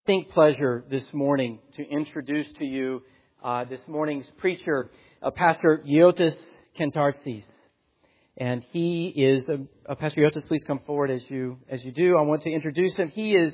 distinct pleasure this morning to introduce to you this morning's preacher, Pastor Yiotis Kentartsis. And he is, Pastor Yiotis, please come forward as you do. I want to introduce him. He is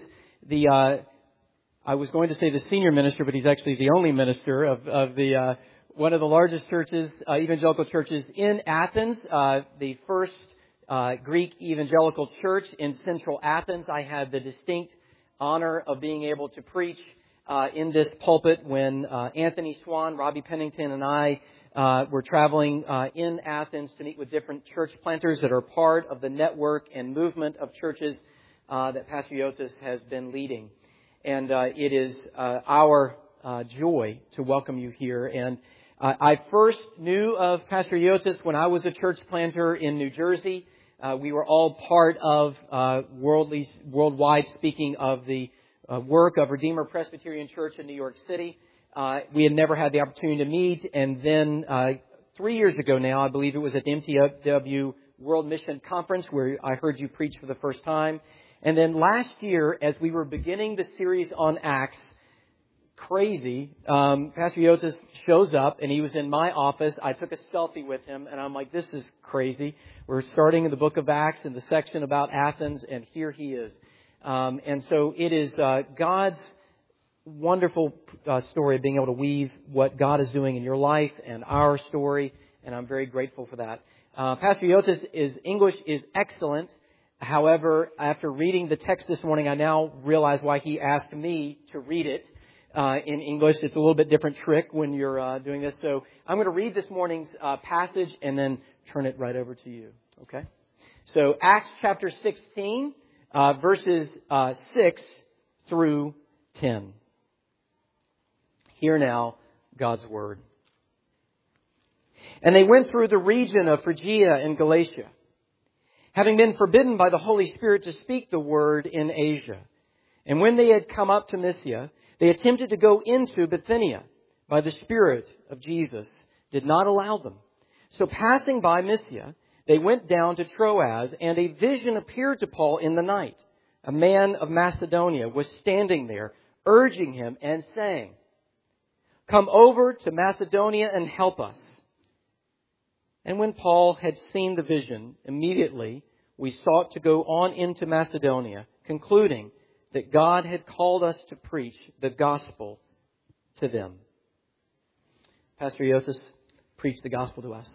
I was going to say the senior minister, but he's actually the only minister of the one of the largest churches, evangelical churches in Athens, the first Greek evangelical church in central Athens. I had the distinct honor of being able to preach in this pulpit when Anthony Swan, Robbie Pennington, and I were traveling in Athens to meet with different church planters that are part of the network and movement of churches that Pastor Yiotis has been leading. And it is our joy to welcome you here. And I first knew of Pastor Yiotis when I was a church planter in New Jersey. We were all part of worldwide speaking of the work of Redeemer Presbyterian Church in New York City. We had never had the opportunity to meet. And then 3 years ago now, I believe it was at the MTW World Mission Conference where I heard you preach for the first time. And then last year, as we were beginning the series on Acts, Pastor Yiotis shows up, and he was in my office. I took a selfie with him, and I'm like, this is crazy. We're starting in the book of Acts in the section about Athens, and here he is. And so it is God's wonderful story of being able to weave what God is doing in your life and our story, and I'm very grateful for that. Pastor Yiotis' English is excellent. However, after reading the text this morning, I now realize why he asked me to read it in English. It's a little bit different trick when you're doing this. So I'm going to read this morning's passage and then turn it right over to you. Okay? So Acts chapter 16, verses 6 through 10. Hear now God's word. And they went through the region of Phrygia and Galatia, having been forbidden by the Holy Spirit to speak the word in Asia. And when they had come up to Mysia, they attempted to go into Bithynia, but the Spirit of Jesus did not allow them. So passing by Mysia, they went down to Troas, and a vision appeared to Paul in the night. A man of Macedonia was standing there, urging him and saying, "Come over to Macedonia and help us." And when Paul had seen the vision, immediately we sought to go on into Macedonia, concluding that God had called us to preach the gospel to them. Pastor Yiotis, preach the gospel to us.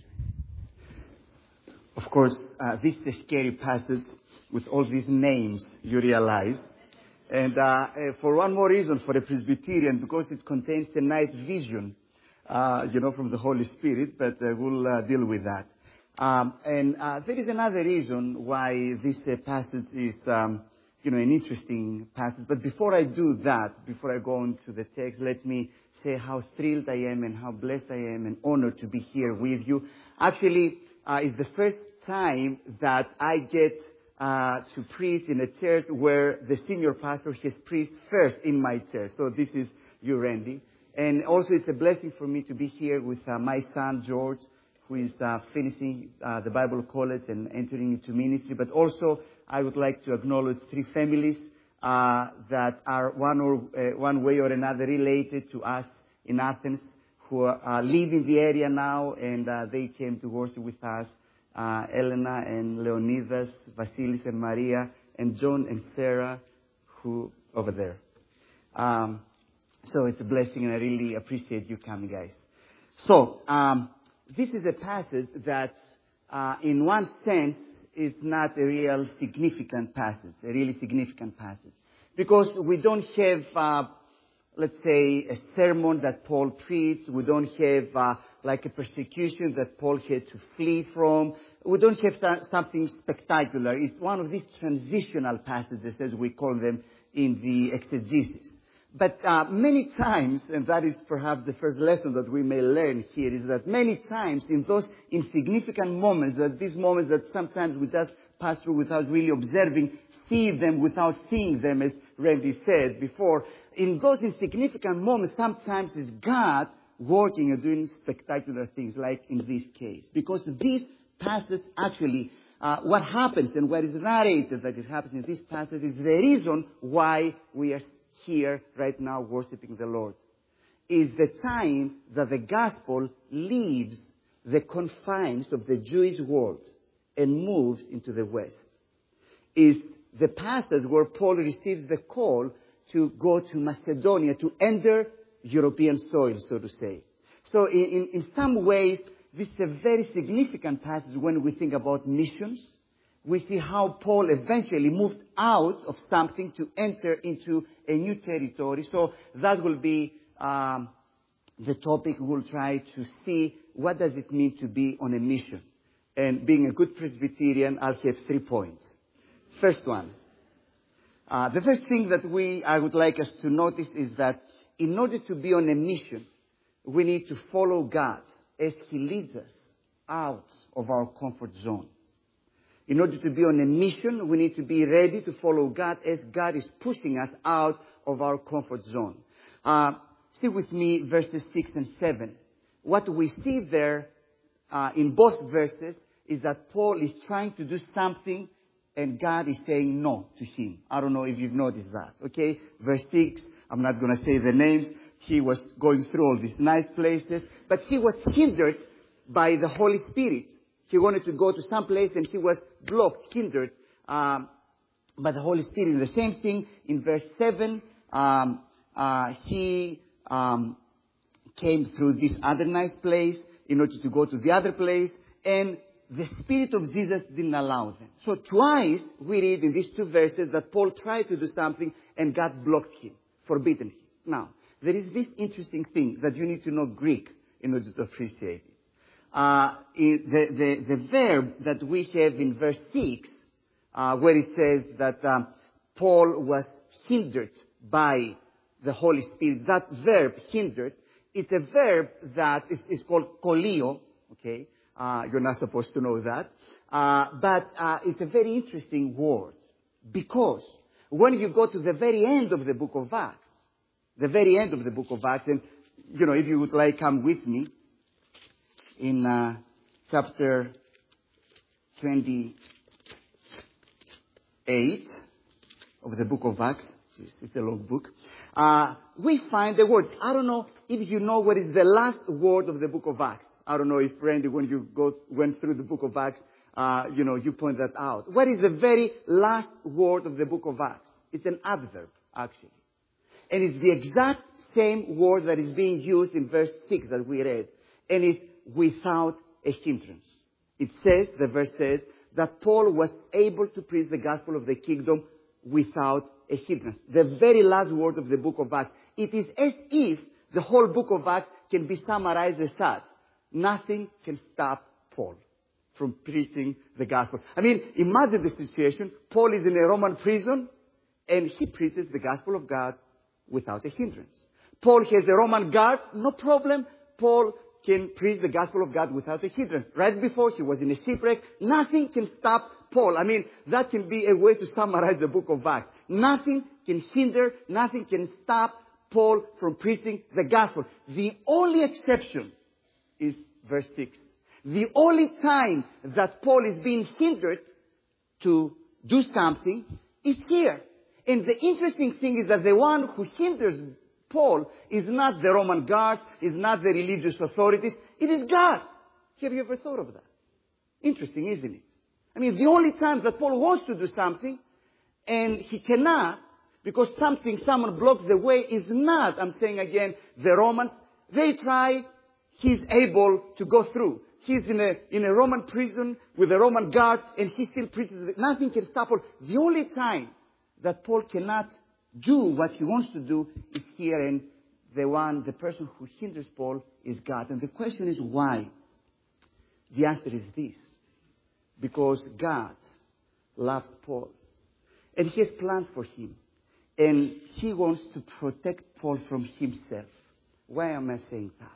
Of course, this is a scary passage with all these names, you realize. And for one more reason, for a Presbyterian, because it contains a night vision, from the Holy Spirit, but we'll deal with that. And there is another reason why this passage is, an interesting passage. But before I do that, before I go on to the text, let me say how thrilled I am and how blessed I am and honored to be here with you. Actually, it's the first time that I get to preach in a church where the senior pastor has preached first in my church. So this is you, Randy. And also it's a blessing for me to be here with my son, George, who is finishing the Bible college and entering into ministry. But also I would like to acknowledge three families that are one way or another related to us in Athens, who live in the area now, and they came to worship with us. Elena and Leonidas, Vasilis and Maria, and John and Sarah, who over there. So it's a blessing, and I really appreciate you coming, guys. So this is a passage that, in one sense, is not a real significant passage, because we don't have, let's say, a sermon that Paul preached. We don't have like a persecution that Paul had to flee from. We don't have something spectacular. It's one of these transitional passages, as we call them in the exegesis. But many times, and that is perhaps the first lesson that we may learn here, is that many times in those insignificant moments, that these moments that sometimes we just pass through without really observing, see them without seeing them, as Randy said before, in those insignificant moments, sometimes is God working and doing spectacular things, like in this case. Because this passage actually, what happens and what is narrated that it happens in this passage is the reason why we are here right now worshiping the Lord. Is the time that the gospel leaves the confines of the Jewish world and moves into the West. Is the passage where Paul receives the call to go to Macedonia, to enter European soil, so to say. So in some ways, this is a very significant passage when we think about missions. We see how Paul eventually moved out of something to enter into a new territory. So that will be the topic. We'll try to see what does it mean to be on a mission. And being a good Presbyterian, I'll have 3 points. First one. The first thing that I would like us to notice is that in order to be on a mission, we need to follow God as He leads us out of our comfort zone. In order to be on a mission, we need to be ready to follow God as God is pushing us out of our comfort zone. See with me verses 6 and 7. What we see there in both verses is that Paul is trying to do something and God is saying no to him. I don't know if you've noticed that. Okay? Verse 6, I'm not going to say the names. He was going through all these nice places, but he was hindered by the Holy Spirit. He wanted to go to some place and he was blocked, hindered by the Holy Spirit. The same thing in verse 7. He came through this other nice place in order to go to the other place, and the Spirit of Jesus didn't allow them. So twice we read in these 2 verses that Paul tried to do something and God blocked him, forbidden him. Now, there is this interesting thing that you need to know Greek in order to appreciate it. The verb that we have in verse 6, where it says that Paul was hindered by the Holy Spirit, that verb, hindered, it's a verb that is called kolio, okay? You're not supposed to know that. But it's a very interesting word. Because when you go to the very end of the book of Acts, and, if you would like, come with me in chapter 28 of the book of Acts. It's a long book. We find the word. I don't know if you know what is the last word of the book of Acts. I don't know if, Randy, when you went through the book of Acts, you point that out. What is the very last word of the book of Acts? It's an adverb, actually. And it's the exact same word that is being used in verse 6 that we read. And it's without a hindrance. The verse says, that Paul was able to preach the gospel of the kingdom without a hindrance. The very last word of the book of Acts. It is as if the whole book of Acts can be summarized as such. Nothing can stop Paul from preaching the gospel. I mean, imagine the situation. Paul is in a Roman prison and he preaches the gospel of God without a hindrance. Paul has a Roman guard, no problem. Paul can preach the gospel of God without a hindrance. Right before he was in a shipwreck, nothing can stop Paul. I mean, that can be a way to summarize the book of Acts. Nothing can hinder, nothing can stop Paul from preaching the gospel. The only exception is verse 6. The only time that Paul is being hindered to do something is here. And the interesting thing is that the one who hinders Paul is not the Roman guard, is not the religious authorities. It is God. Have you ever thought of that? Interesting, isn't it? I mean, the only time that Paul wants to do something and he cannot because someone blocks the way is not, I'm saying again, the Romans. They try, he's able to go through. He's in a Roman prison with a Roman guard and he still preaches. Nothing can stop Paul. The only time that Paul cannot do what he wants to do is here, and the person who hinders Paul is God. And the question is why? The answer is this. Because God loves Paul. And he has plans for him. And he wants to protect Paul from himself. Why am I saying that?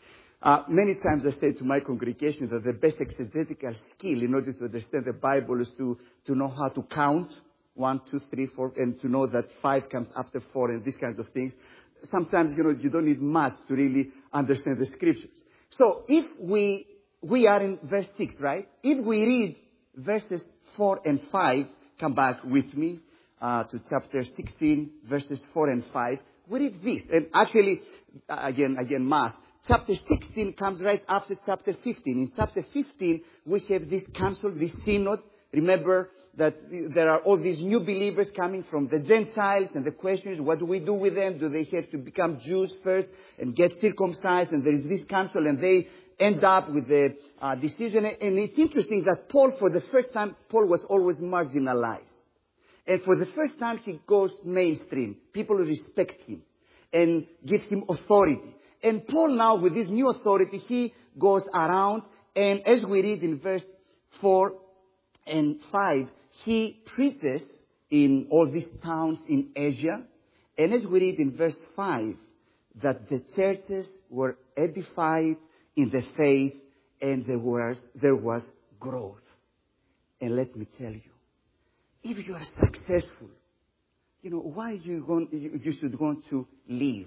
Many times I say to my congregation that the best exegetical skill in order to understand the Bible is to know how to count. 1, 2, 3, 4, and to know that 5 comes after 4 and these kinds of things. Sometimes, you don't need much to really understand the scriptures. So if we are in verse 6, right? If we read verses 4 and 5, come back with me. to chapter 16, verses 4 and 5, we read this. And actually, again, math. Chapter 16 comes right after chapter 15. In chapter 15, we have this council, this synod. Remember that there are all these new believers coming from the Gentiles, and the question is, what do we do with them? Do they have to become Jews first and get circumcised? And there is this council, and they end up with the decision. And it's interesting that Paul, for the first time, Paul was always marginalized. And for the first time, he goes mainstream. People respect him and give him authority. And Paul now, with this new authority, he goes around, and as we read in verse 4 and 5, he preaches in all these towns in Asia. And as we read in verse 5, that the churches were edified in the faith, and there was growth. And let me tell you, if you are successful, why you should want to leave?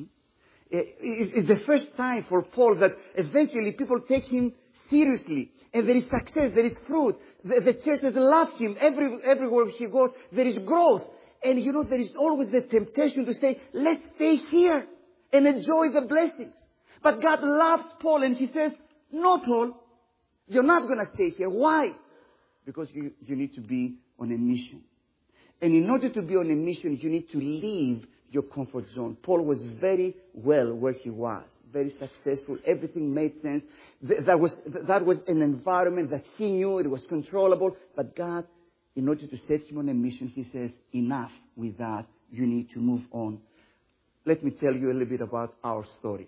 It's the first time for Paul that eventually people take him seriously. And there is success, there is fruit. The churches love him. Everywhere he goes, there is growth. And there is always the temptation to say, let's stay here and enjoy the blessings. But God loves Paul, and he says, no, Paul, you're not going to stay here. Why? Because you need to be on a mission. And in order to be on a mission, you need to leave your comfort zone. Paul was very well where he was, very successful. Everything made sense. That was an environment that he knew. It was controllable. But God, in order to set him on a mission, he says, enough with that. You need to move on. Let me tell you a little bit about our story.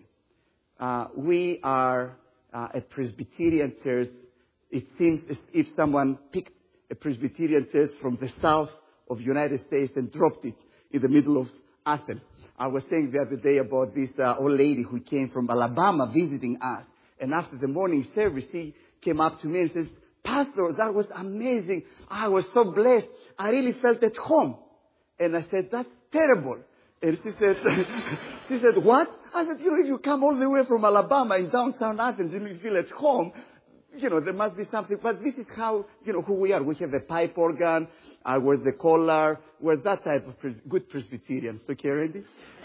We are a Presbyterian church. It seems as if someone picked a Presbyterian church from the south of the United States and dropped it in the middle of Athens. I was saying the other day about this old lady who came from Alabama visiting us. And after the morning service, she came up to me and says, Pastor, that was amazing. I was so blessed. I really felt at home. And I said, that's terrible. And she said, what? I said, if you come all the way from Alabama in downtown Athens and you feel at home, there must be something. But this is how, who we are. We have a pipe organ. We're the collar. We're that type of good Presbyterians. Okay, ready?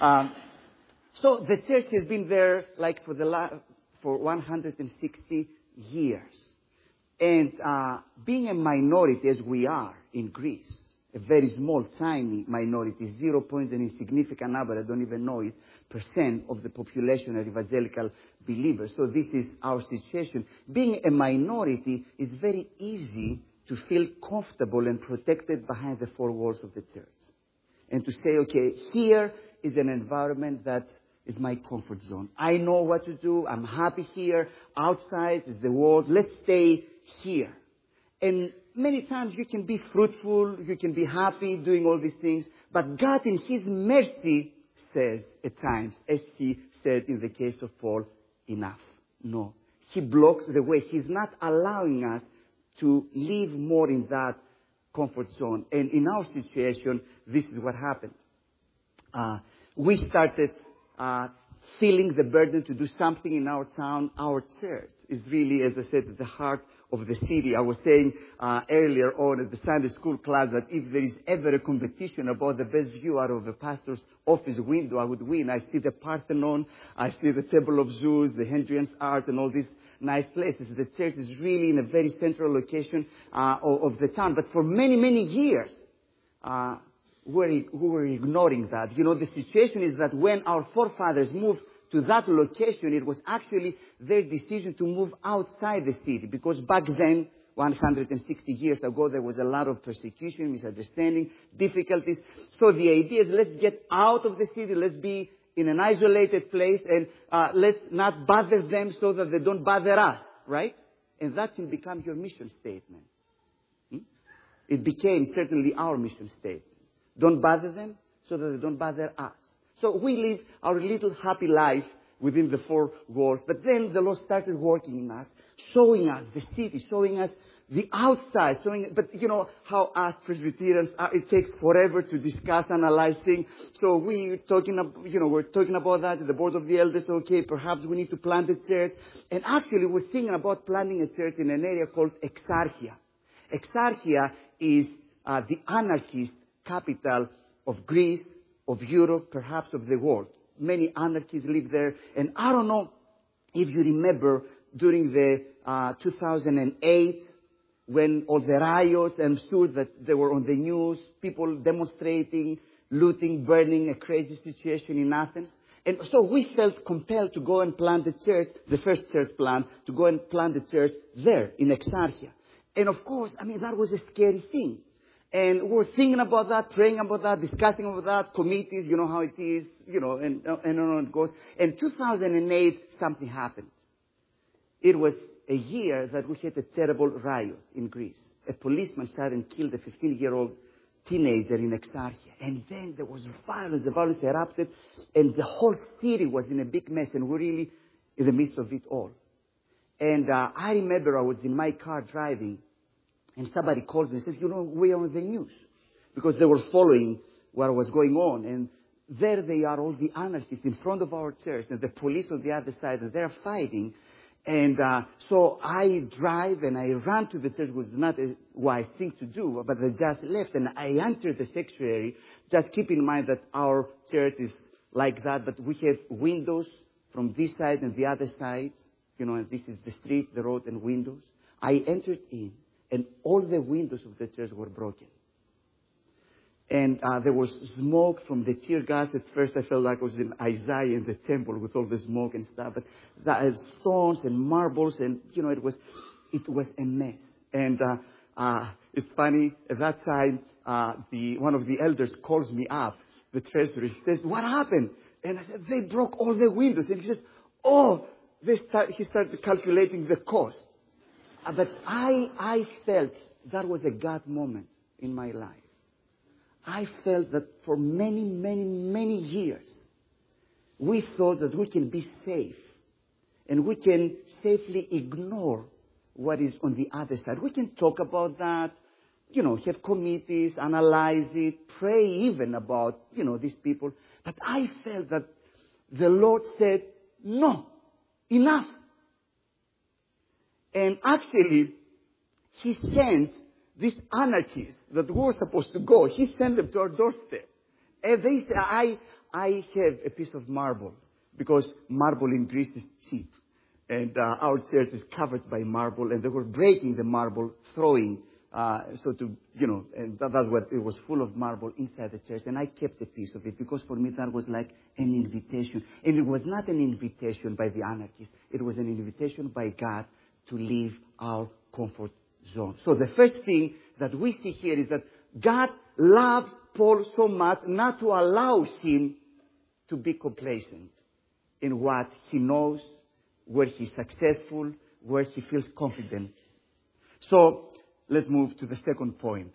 So the church has been there for 160 years. And being a minority as we are in Greece, a very small, tiny minority, 0. An insignificant number, I don't even know it, % of the population are evangelical believers. So this is our situation. Being a minority is very easy to feel comfortable and protected behind the four walls of the church. And to say, okay, here is an environment that is my comfort zone. I know what to do. I'm happy here. Outside is the world. Let's stay here. And many times you can be fruitful, you can be happy doing all these things, but God in His mercy says at times, as He said in the case of Paul, enough. No. He blocks the way. He's not allowing us to live more in that comfort zone. And in our situation, this is what happened. We started feeling the burden to do something in our town. Our church is really, as I said, at the heart of the city. I was saying earlier on at the Sunday school class that if there is ever a competition about the best view out of a pastor's office window, I would win. I see the Parthenon, I see the Temple of Zeus, the Hadrian's Arch, and all these nice places. The church is really in a very central location of the town. But for many, many years, we were ignoring that. The situation is that when our forefathers moved to that location, it was actually their decision to move outside the city. Because back then, 160 years ago, there was a lot of persecution, misunderstanding, difficulties. So the idea is let's get out of the city, let's be in an isolated place, and let's not bother them so that they don't bother us, right? And that can become your mission statement. It became certainly our mission statement. Don't bother them so that they don't bother us. So we live our little happy life within the four walls. But then the Lord started working in us, showing us the city, showing us the outside. But how us Presbyterians, it takes forever to discuss, analyze things. So we're talking about that at the board of the elders. Okay, perhaps we need to plant a church. And actually we're thinking about planting a church in an area called Exarchia. Exarchia is the anarchist capital of Greece, of Europe, perhaps of the world. Many anarchists live there. And I don't know if you remember during the 2008, when all the riots, I'm sure that they were on the news, people demonstrating, looting, burning, a crazy situation in Athens. And so we felt compelled to go and plant the church, the first church plant, to go and plant the church there in Exarchia. And of course, that was a scary thing. And we were thinking about that, praying about that, discussing about that, committees, you know how it is, and on it goes. And 2008, something happened. It was a year that we had a terrible riot in Greece. A policeman shot and killed a 15-year-old teenager in Exarchia. And then there was violence. The violence erupted, and the whole city was in a big mess, and we're really in the midst of it all. And I remember I was in my car driving, and somebody called me and says, we are on the news. Because they were following what was going on. And there they are, all the anarchists in front of our church, and the police on the other side, and they're fighting. And so I drive and I ran to the church. It was not a wise thing to do, but I just left. And I entered the sanctuary. Just keep in mind that our church is like that, but we have windows from this side and the other side. And this is the street, the road, and windows. I entered in, and all the windows of the church were broken. And there was smoke from the tear gas. At first I felt like I was in Isaiah in the temple with all the smoke and stuff. But stones and marbles, and it was a mess. And it's funny, at that time, one of the elders calls me up, the treasurer. He says, "What happened?" And I said, "They broke all the windows." And he says, he started calculating the cost. But I felt that was a God moment in my life. I felt that for many, many, many years, we thought that we can be safe. And we can safely ignore what is on the other side. We can talk about that, have committees, analyze it, pray even about, these people. But I felt that the Lord said, no, enough. And actually, He sent these anarchists that were supposed to go. He sent them to our doorstep. And they said, I have a piece of marble, because marble in Greece is cheap. And our church is covered by marble, and they were breaking the marble, throwing, and that's what it was, full of marble inside the church. And I kept a piece of it, because for me that was like an invitation. And it was not an invitation by the anarchists. It was an invitation by God to leave our comfort zone. So the first thing that we see here is that God loves Paul so much not to allow him to be complacent in what he knows, where he's successful, where he feels confident. So let's move to the second point.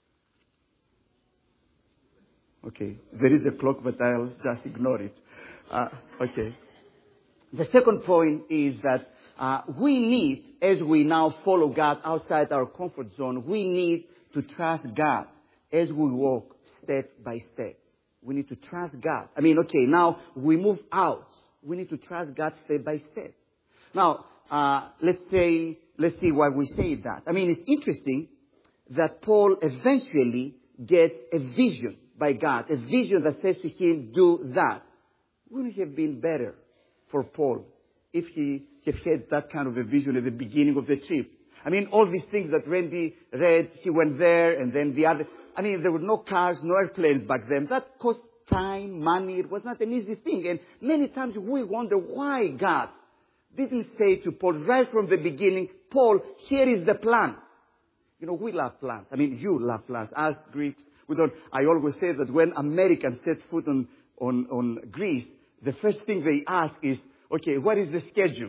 Okay, there is a clock, but I'll just ignore it. Okay. The second point is that we need, as we now follow God outside our comfort zone, we need to trust God as we walk step by step. We need to trust God. Now we move out. We need to trust God step by step. Now, let's see why we say that. It's interesting that Paul eventually gets a vision by God, a vision that says to him, do that. Wouldn't it have been better for Paul if he had that kind of a vision at the beginning of the trip? All these things that Randy read, he went there, and then the other. There were no cars, no airplanes back then. That cost time, money. It was not an easy thing. And many times we wonder why God didn't say to Paul right from the beginning, Paul, here is the plan. We love plans. You love plans. Us Greeks, we don't. I always say that when Americans set foot on Greece, the first thing they ask is, okay, what is the schedule?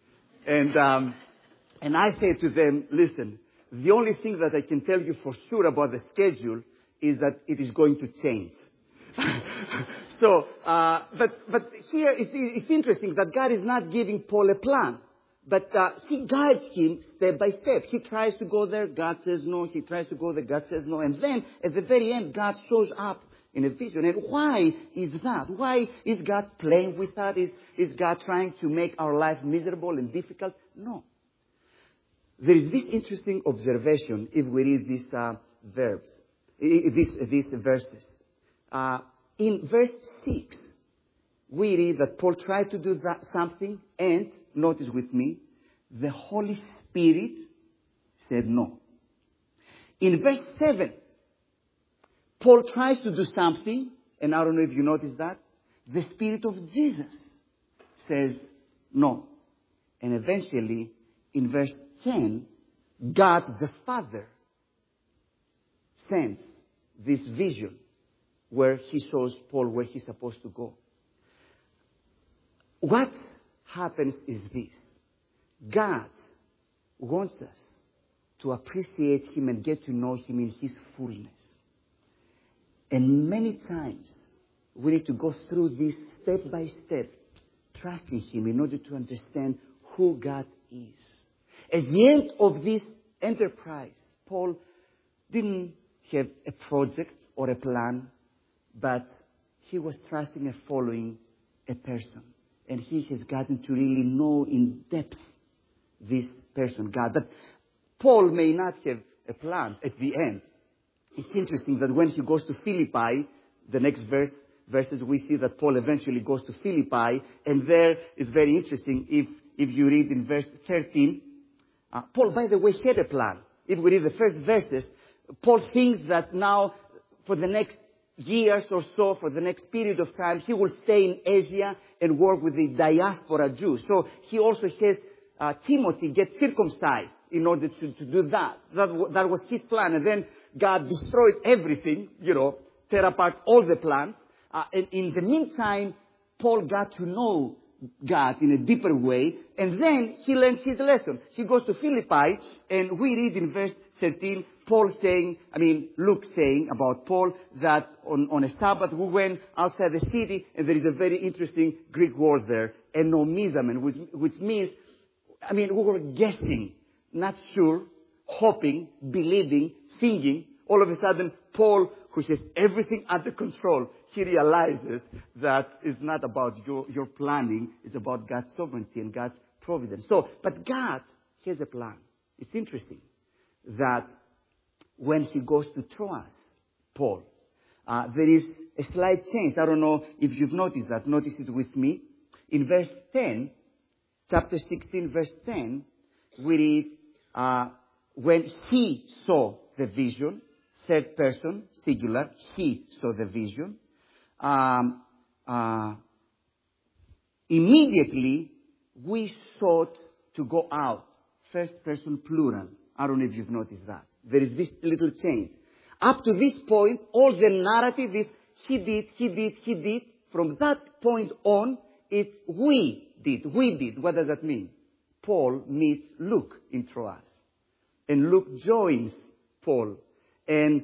And I say to them, listen, the only thing that I can tell you for sure about the schedule is that it is going to change. So, but here it's interesting that God is not giving Paul a plan, but He guides him step by step. He tries to go there, God says no. He tries to go there, God says no. And then at the very end, God shows up in a vision. And why is that? Why is God playing with that? Is God trying to make our life miserable and difficult? No. There is this interesting observation if we read these verbs. these verses. In verse 6, we read that Paul tried to do something, and, notice with me, the Holy Spirit said no. In verse 7, Paul tries to do something, and I don't know if you noticed that. The Spirit of Jesus says no. And eventually, in verse 10, God the Father sends this vision where he shows Paul where he's supposed to go. What happens is this. God wants us to appreciate him and get to know him in his fullness. And many times, we need to go through this step by step, trusting him in order to understand who God is. At the end of this enterprise, Paul didn't have a project or a plan, but he was trusting and following a person. And he has gotten to really know in depth this person, God. But Paul may not have a plan at the end. It's interesting that when he goes to Philippi, the next verses we see that Paul eventually goes to Philippi, and there is very interesting if you read in verse 13, Paul, by the way, had a plan. If we read the first verses, Paul thinks that now for the next years or so, for the next period of time, he will stay in Asia and work with the diaspora Jews. So he also has Timothy get circumcised in order to do that. That was his plan. And then God destroyed everything, tear apart all the plans. And in the meantime, Paul got to know God in a deeper way. And then he learned his lesson. He goes to Philippi, and we read in verse 13, Luke saying about Paul that on a Sabbath we went outside the city, and there is a very interesting Greek word there, enomizamen, which means, we were guessing, not sure, hoping, believing, singing. All of a sudden, Paul, who has everything under control, he realizes that it's not about your planning, it's about God's sovereignty and God's providence. But God has a plan. It's interesting that when he goes to Troas, Paul, there is a slight change. I don't know if you've noticed that. Notice it with me. In verse 10, chapter 16, verse 10, we read, when he saw the vision, third person, singular, he saw the vision, immediately we sought to go out. First person plural. I don't know if you've noticed that. There is this little change. Up to this point, all the narrative is he did. From that point on, it's we did. What does that mean? Paul meets Luke in Troas. And Luke joins Paul. And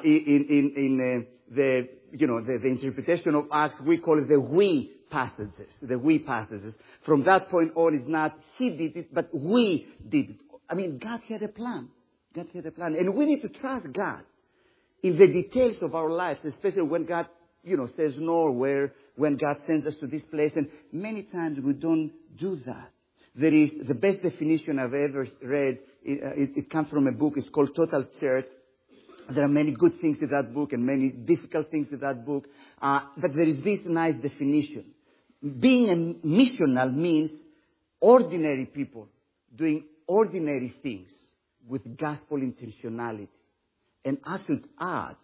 in the interpretation of Acts, we call it the we passages. The we passages. From that point on, it's not he did it, but we did it. God had a plan. God had a plan. And we need to trust God in the details of our lives, especially when God, says no, or when God sends us to this place. And many times we don't do that. There is the best definition I've ever read. It comes from a book. It's called Total Church. There are many good things in that book and many difficult things in that book. But there is this nice definition. Being a missional means ordinary people doing ordinary things with gospel intentionality. And I should add,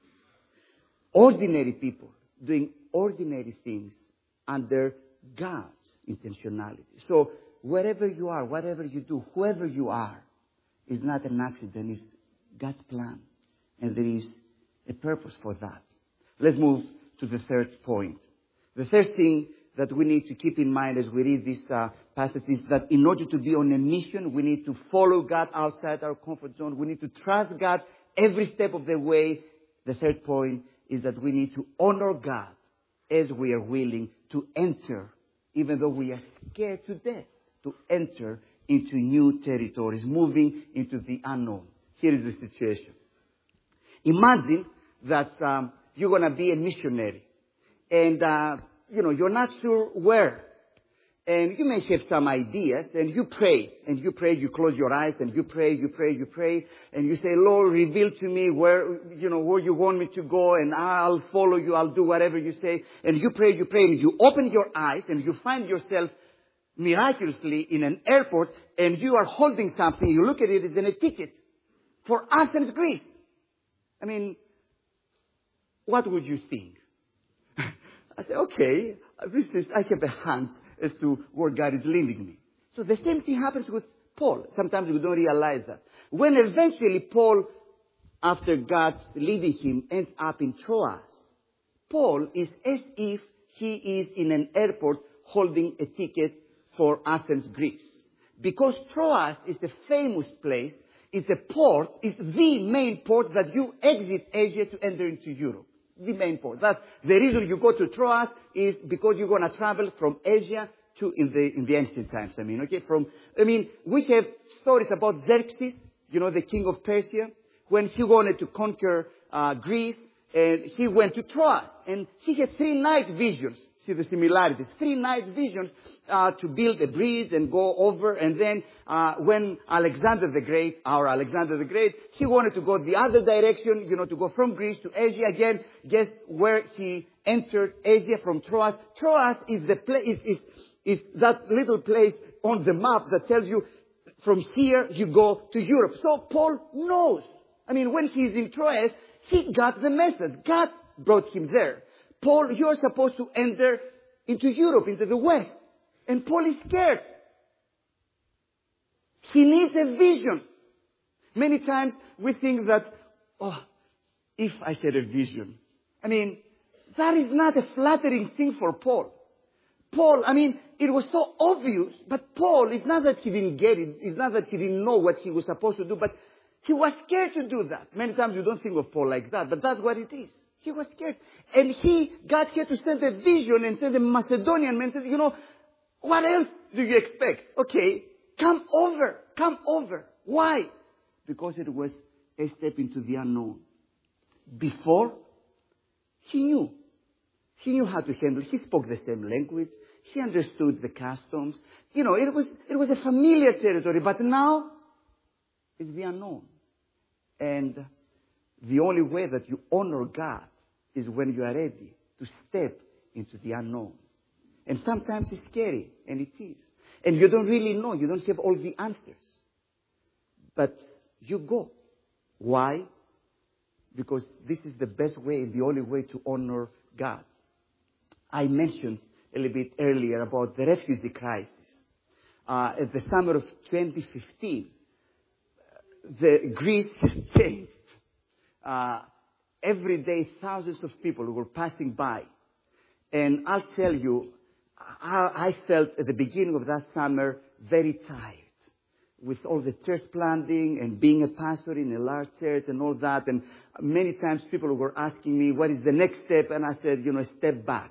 ordinary people doing ordinary things under God's intentionality. So wherever you are, whatever you do, whoever you are, is not an accident, it's God's plan. And there is a purpose for that. Let's move to the third point. The third thing that we need to keep in mind as we read this passage is that in order to be on a mission, we need to follow God outside our comfort zone. We need to trust God every step of the way. The third point is that we need to honor God as we are willing to enter, even though we are scared to death, to enter into new territories, moving into the unknown. Here is the situation. Imagine that you're going to be a missionary, and you're not sure where. And you may have some ideas, and you pray, you close your eyes, and you pray, and you say, Lord, reveal to me where you want me to go, and I'll follow you, I'll do whatever you say. And you pray, and you open your eyes, and you find yourself miraculously in an airport, and you are holding something, you look at it, it's in a ticket for Athens, Greece. I mean, what would you think? I say, okay, I have a hunch as to where God is leading me. So the same thing happens with Paul. Sometimes we don't realize that. When eventually Paul, after God leading him, ends up in Troas, Paul is as if he is in an airport holding a ticket for Athens, Greece. Because Troas is a famous place, it's a port, it's the main port that you exit Asia to enter into Europe. The main port. That's the reason you go to Troas is because you're going to travel from Asia to in the ancient times. We have stories about Xerxes, the king of Persia, when he wanted to conquer Greece, and he went to Troas, and he had 3 night visions. See the similarities. 3 night visions to build a bridge and go over. And then when Alexander the Great, he wanted to go the other direction, to go from Greece to Asia again. Guess where he entered Asia from Troas? Troas is the place, is that little place on the map that tells you from here you go to Europe. So Paul knows. When he's in Troas, he got the message. God brought him there. Paul, you're supposed to enter into Europe, into the West. And Paul is scared. He needs a vision. Many times we think that, if I had a vision. That is not a flattering thing for Paul. Paul, it was so obvious, but Paul, it's not that he didn't get it. It's not that he didn't know what he was supposed to do, but he was scared to do that. Many times you don't think of Paul like that, but that's what it is. He was scared. And God had to send a vision and send a Macedonian man and said, what else do you expect? Okay, come over. Why? Because it was a step into the unknown. Before, he knew. He knew how to handle it. He spoke the same language. He understood the customs. It was a familiar territory, but now it's the unknown. And the only way that you honor God is when you are ready to step into the unknown. And sometimes it's scary, and it is. And you don't really know. You don't have all the answers. But you go. Why? Because this is the best way, the only way to honor God. I mentioned a little bit earlier about the refugee crisis. At the summer of 2015, Greece has changed. Every day, thousands of people were passing by. And I'll tell you, I felt at the beginning of that summer very tired with all the church planting and being a pastor in a large church and all that. And many times people were asking me, what is the next step? And I said, step back.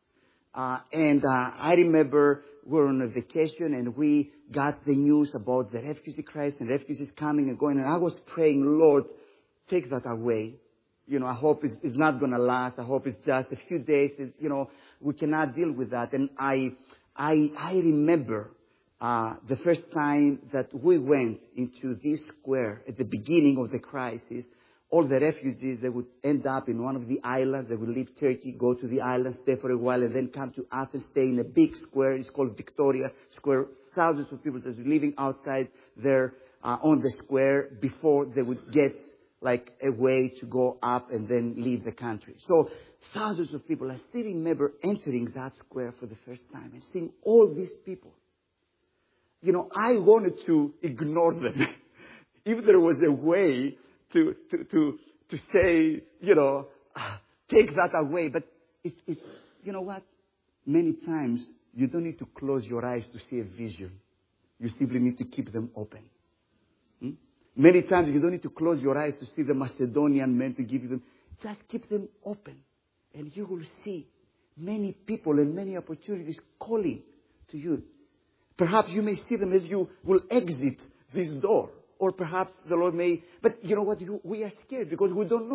I remember we were on a vacation and we got the news about the refugee crisis and refugees coming and going. And I was praying, Lord, take that away. I hope it's not going to last. I hope it's just a few days. We cannot deal with that. And I remember the first time that we went into this square at the beginning of the crisis. All the refugees, they would end up in one of the islands. They would leave Turkey, go to the island, stay for a while, and then come to Athens, stay in a big square. It's called Victoria Square. Thousands of people just living outside there on the square before they would get like a way to go up and then leave the country. So thousands of people. I still remember entering that square for the first time and seeing all these people. I wanted to ignore them. If there was a way to say, take that away. But it's what? Many times you don't need to close your eyes to see a vision. You simply need to keep them open. Many times you don't need to close your eyes to see the Macedonian men to give you them. Just keep them open. And you will see many people and many opportunities calling to you. Perhaps you may see them as you will exit this door. Or perhaps the Lord may... But you know what? We are scared because we don't know.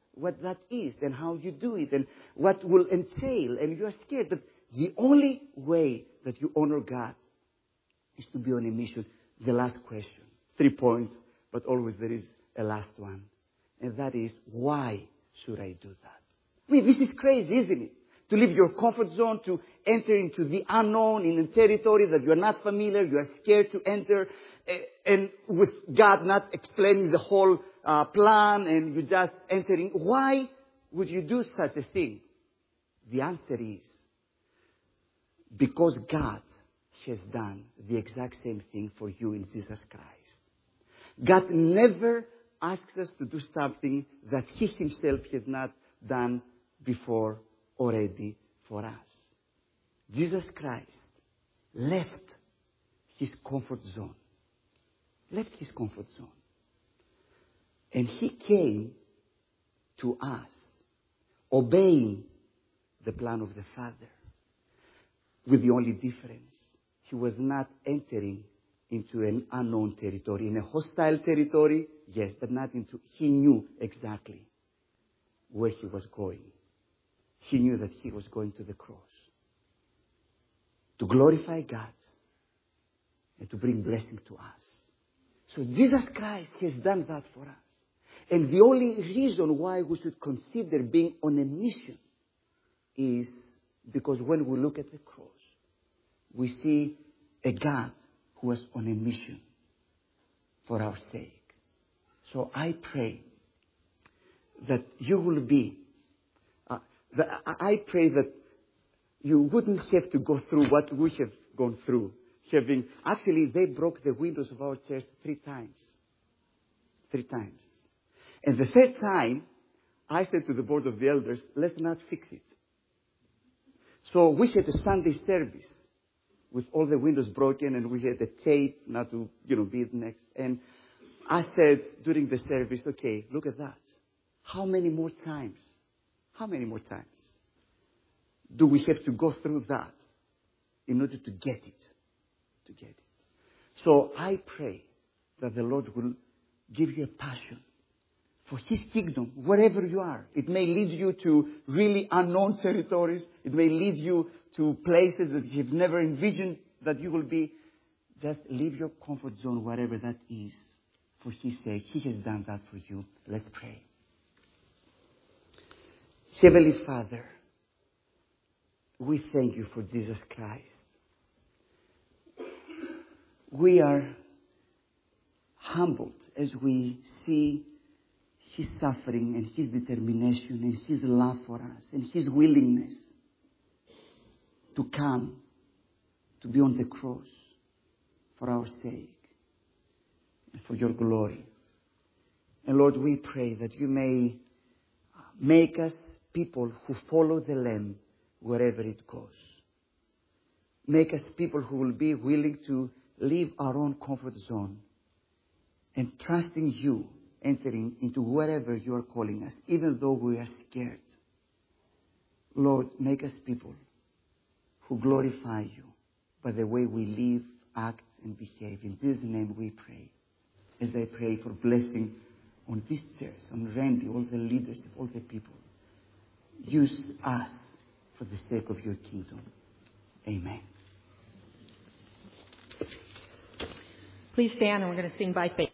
what that is and how you do it and what will entail, and you are scared. But the only way that you honor God is to be on a mission. The last question. 3 points, but always there is a last one. And that is, why should I do that? I mean, this is crazy, isn't it? To leave your comfort zone, to enter into the unknown in a territory that you are not familiar, you are scared to enter, and with God not explaining the whole plan, and you just entering. Why would you do such a thing? The answer is, because God has done the exact same thing for you in Jesus Christ. God never asks us to do something that He Himself has not done before already for us. Jesus Christ left His comfort zone. Left His comfort zone. And He came to us, obeying the plan of the Father. With the only difference, He was not entering into an unknown territory. In a hostile territory, yes, but not into... He knew exactly where He was going. He knew that He was going to the cross to glorify God and to bring blessing to us. So Jesus Christ has done that for us. And the only reason why we should consider being on a mission is because when we look at the cross, we see a God who was on a mission for our sake. So I pray that you will be I pray that you wouldn't have to go through what we have gone through. Actually, they broke the windows of our church 3 times. 3 times. And the 3rd time, I said to the board of the elders, let's not fix it. So we had a Sunday service with all the windows broken, and we had a tape not to, be it next. And I said during the service, okay, look at that. How many more times? How many more times do we have to go through that in order to get it? To get it. So I pray that the Lord will give you a passion for His kingdom, wherever you are. It may lead you to really unknown territories. It may lead you to places that you've never envisioned that you will be. Just leave your comfort zone, wherever that is, for His sake. He has done that for you. Let's pray. Heavenly Father, we thank You for Jesus Christ. We are humbled as we see His suffering and His determination and His love for us and His willingness to come, to be on the cross for our sake and for Your glory. And Lord, we pray that You may make us people who follow the Lamb wherever it goes. Make us people who will be willing to leave our own comfort zone and trusting You, entering into wherever You are calling us, even though we are scared. Lord, make us people who glorify You by the way we live, act, and behave. In Jesus' name we pray. As I pray for blessing on this church, on Randy, all the leadership, all the people. Use us for the sake of Your kingdom. Amen. Please stand, and we're going to sing by faith.